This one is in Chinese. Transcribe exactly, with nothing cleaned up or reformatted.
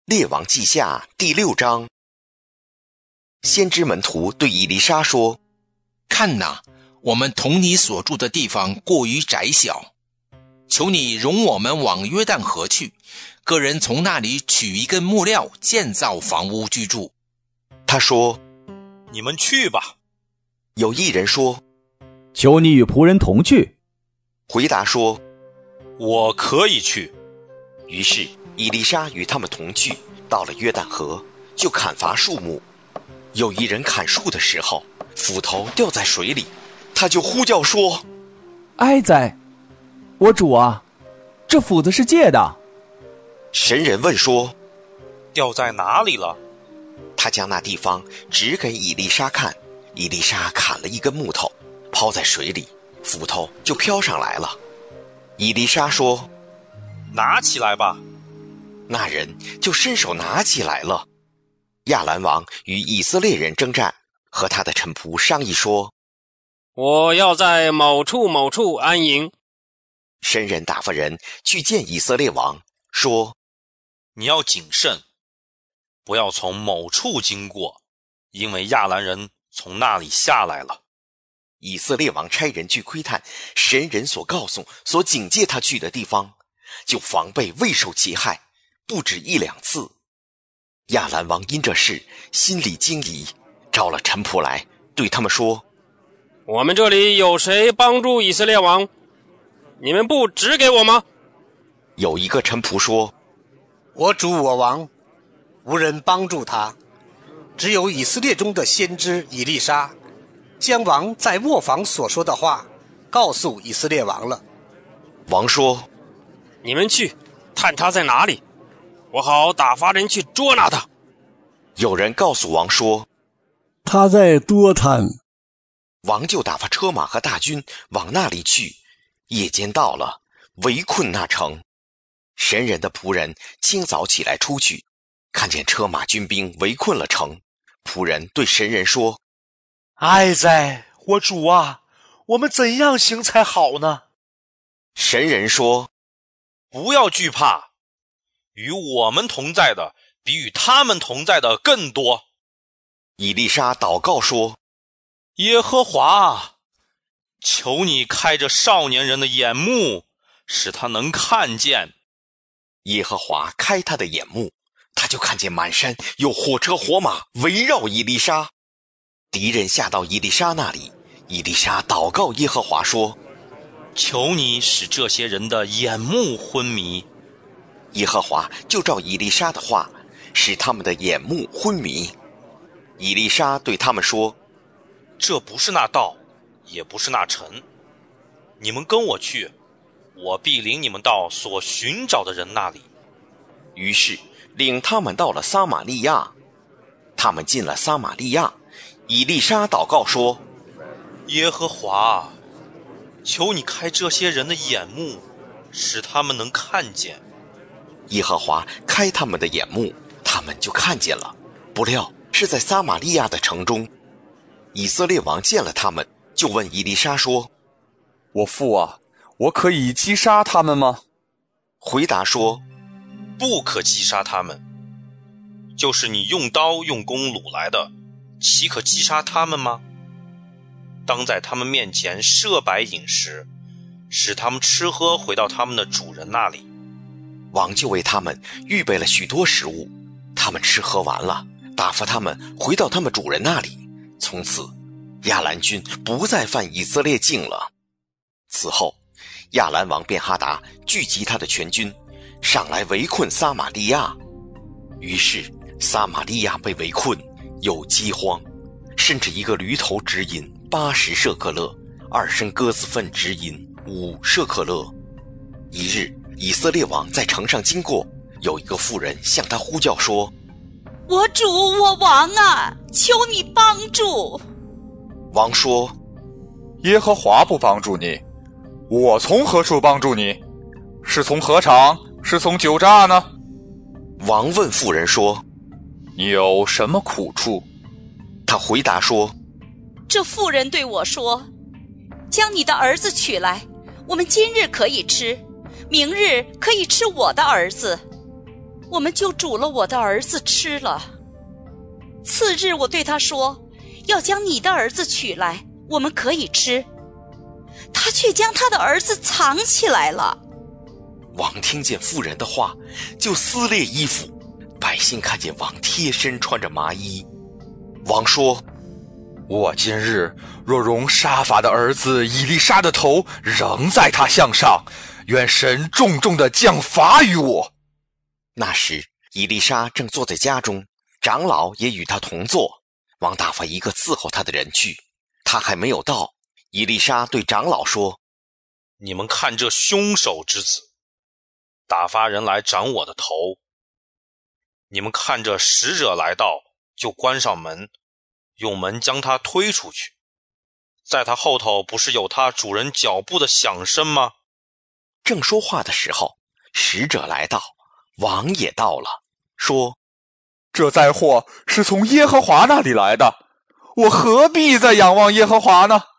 列王记下第六章。先知门徒对以利沙说： 看哪，我们同你所住的地方过于窄小，求你容我们往约旦河去，个人从那里取一根木料，建造房屋居住。 他说： 你们去吧。 有一人说： 求你与仆人同去。 回答说： 我可以去。 于是以利沙与他们同去，到了约旦河，就砍伐树木。有一人砍树的时候，斧头掉在水里，他就呼叫说： 哀哉，我主啊，这斧子是借的。 神人问说： 掉在哪里了？ 他将那地方指给以利沙看，以利沙砍了一根木头，抛在水里，斧头就飘上来了。以利沙说： 拿起来吧。 那人就伸手拿起来了。亚兰王与以色列人征战，和他的臣仆商议说： 我要在某处某处安营。 神人打发人去见以色列王，说： 你要谨慎，不要从某处经过，因为亚兰人从那里下来了。 以色列王差人去窥探神人所告诉、所警戒他去的地方，就防备未受其害，不止一两次。亚兰王因这事心里惊疑，召了臣仆来，对他们说： 我们这里有谁帮助以色列王？你们不指给我吗？ 有一个臣仆说： 我主我王，无人帮助他，只有以色列中的先知以利沙，将王在卧房所说的话告诉以色列王了。 王说： 你们去探他在哪里，我好打发人去捉拿他。 有人告诉王说： 他在多滩。 王就打发车马和大军往那里去，夜间到了，围困那城。神人的仆人清早起来出去，看见车马军兵围困了城。仆人对神人说： 哀哉，我主啊，我们怎样行才好呢？ 神人说： 不要惧怕，与我们同在的比与他们同在的更多。 以利沙祷告说： 耶和华，求你开着少年人的眼目，使他能看见。 耶和华开他的眼目，他就看见满山有火车火马围绕以利沙。敌人下到以利沙那里，以利沙祷告耶和华说： 求你使这些人的眼目昏迷。 耶和华就照以利沙的话，使他们的眼目昏迷。以利沙对他们说： 这不是那道，也不是那城，你们跟我去，我必领你们到所寻找的人那里。 于是领他们到了撒玛利亚。他们进了撒玛利亚，以利沙祷告说： 耶和华，求你开这些人的眼目，使他们能看见。 耶和华开他们的眼目，他们就看见了，不料是在撒玛利亚的城中。以色列王见了他们，就问以利沙说： 我父啊，我可以击杀他们吗？ 回答说： 不可击杀他们，就是你用刀用弓掳来的，岂可击杀他们吗？当在他们面前设摆饮食，使他们吃喝回到他们的主人那里。 王就为他们预备了许多食物，他们吃喝完了，打发他们回到他们主人那里。从此亚兰军不再犯以色列境了。此后亚兰王便哈达聚集他的全军，上来围困撒玛利亚。于是撒玛利亚被围困，有饥荒，甚至一个驴头值银八十舍客勒，二升鸽子粪值银五舍客勒。一日，以色列王在城上经过，有一个妇人向他呼叫说： 我主我王啊，求你帮助。 王说： 耶和华不帮助你，我从何处帮助你？是从禾场，是从酒榨呢？ 王问妇人说： 你有什么苦处？ 他回答说： 这妇人对我说，将你的儿子取来，我们今日可以吃，明日可以吃我的儿子。 我们就煮了我的儿子吃了。次日我对他说，要将你的儿子取来，我们可以吃。他却将他的儿子藏起来了。 王听见妇人的话，就撕裂衣服。百姓看见王贴身穿着麻衣。王说， 我今日若容沙法的儿子以利沙的头仍在他项上，愿神重重地降罚于我。 那时以利沙正坐在家中，长老也与他同坐。王打发一个伺候他的人去，他还没有到，以利沙对长老说， 你们看这凶手之子，打发人来斩我的头。你们看这使者来到，就关上门，用门将他推出去。在他后头不是有他主人脚步的响声吗？ 正说话的时候，使者来到，王也到了，说， 这灾祸是从耶和华那里来的，我何必再仰望耶和华呢？